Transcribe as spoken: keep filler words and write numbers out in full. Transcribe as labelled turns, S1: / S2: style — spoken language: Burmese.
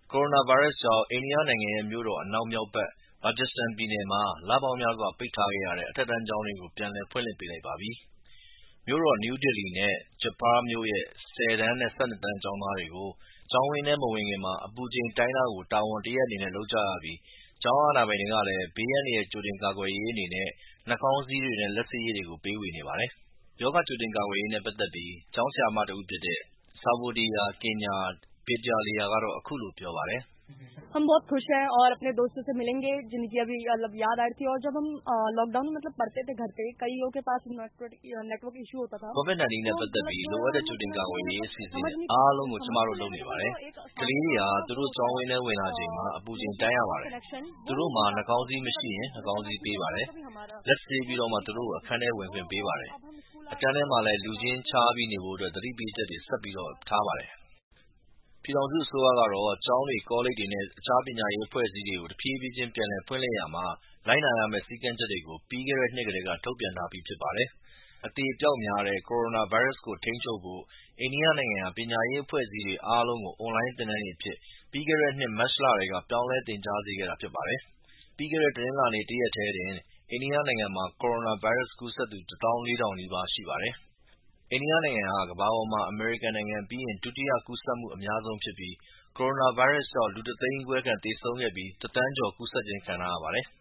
S1: ကိုရိုနာဗိုင်းရပ်စ်ကြောင့် အိန္ဒိယနိုင်ငံရဲ့မြို့တော် အနောက်မြောက်ဘက် Rajasthan ပြည်နယ်မှာ လပေါင်းများစွာ ပိတ်ထားခဲ့ရတဲ့ အထက်တန်းကျောင်းတွေကို ပြန်လည်ဖွင့်လှစ်ပေးလိုက်ပါပြီ။ မြို့တော် နယူးဒေလီနဲ့ Jaipur မြို့ရဲ့ ဆယ်တန်းနဲ့ ၁၂ တန်းကျောင်းသားတွေကို ကျောင်းဝင်းထဲမဝင်ခင် အပူချိန်တိုင်းတာကို တာဝန်တရပ်အနေနဲ့ လုပ်ကြရပြီး ကျောင်းအာဏာပိုင်တွေကလည်း ဘေးအန္တရာယ်ကြိုတင်ကာကွယ်ရေးအနေနဲ့ နှာခေါင်းစည်းတွေနဲ့ လက်ဆေးရည်တွေကို ပေးဝေနေပါတယ်။ ရောဂါကြိုတင်ကာကွယ်ရေးနဲ့ပတ်သက်ပြီး ကျောင်းဆရာမတဦးဖြစ်တဲ့ Sawodiya Kanya Vidyalaya ကတော့ အခုလိုပြောပါတယ်။
S2: हम बहुत खुश हैं और अपने दोस्तों से मिलेंगे जिनकी अभी मतलब याद आ रही थी और जब हम लॉकडाउन में मतलब पढ़ते थे घर पे कईयों के पास नेटवर्क इशू होता था
S1: ကိုဗစ်-၁၉ နဲ့ပတ်သက်ပြီး လိုအပ်တဲ့ကြိုတင်ကာကွယ်ရေးအစီအစဉ်တွေအားလုံးကို ကျမတို့လုပ်နေပါတယ်။ ကလေးတွေဟာ သူတို့ကျောင်းဝင်းထဲဝင်လာချိန်မှာ အပူချိန်တိုင်းရပါတယ်။ သူတို့မှာ နှာခေါင်းစည်းမရှိရင် နှာခေါင်းစည်းပေးပါတယ်။ လက်ဆေးပြီးတော့မှ သူတို့ကို အခန်းထဲဝင်ခွင့်ပေးပါတယ်။ အခန်းထဲမှာလည်း လူချင်းခြားပြီးနေဖို့အတွက် သတိပေးချက်တွေ ဆက်ပြီးထားပါတယ်။ ပြည်ထောင်စုအစိုးရကတော့ ကျောင်းတွေ၊ ကောလိပ်တွေနဲ့ အခြားပညာရေးအဖွဲ့အစည်းတွေကို တဖြည်းဖြည်းချင်းပြန်လည်ဖွင့်လှစ်ရာမှာ လိုက်နာရမယ့် စည်းကမ်းချက်တွေကို ပြီးခဲ့တဲ့နှစ်ကတည်းက ထုတ်ပြန်ထားပြီးဖြစ်ပါတယ်။ အသေအပျောက်များတဲ့ ကိုရိုနာဗိုင်းရပ်စ်ကို ထိန်းချုပ်ဖို့ အိန္ဒိယနိုင်ငံဟာ ပညာရေးအဖွဲ့အစည်းတွေအားလုံးကို အွန်လိုင်းသင်တန်းတွေအဖြစ် ပြီးခဲ့တဲ့နှစ် မတ်လထဲက ပြောင်းလဲသင်ကြားစေခဲ့တာဖြစ်ပါတယ်။ ပြီးခဲ့တဲ့ တနင်္လာနေ့ တရက်ထဲတင် အိန္ဒိယနိုင်ငံမှာ ကိုရိုနာဗိုင်းရပ်စ်ကူးစက်သူ တသောင်းလေးထောင်နီးပါးရှိပါတယ်။ အိန္ဒိယနိုင်ငံဟာ ကမ္ဘာပေါ်မှာ အမေရိကန်နိုင်ငံပြီးရင် ဒုတိယကူးစက်မှုအများဆုံးဖြစ်ပြီး ကိုရိုနာဗိုင်းရပ်စ်ကြောင့် လူတသိန်းခွဲခန့်သေဆုံးခဲ့ပြီး တသန်းကျော်ကူးစက်ခြင်းခံထားရပါတယ်။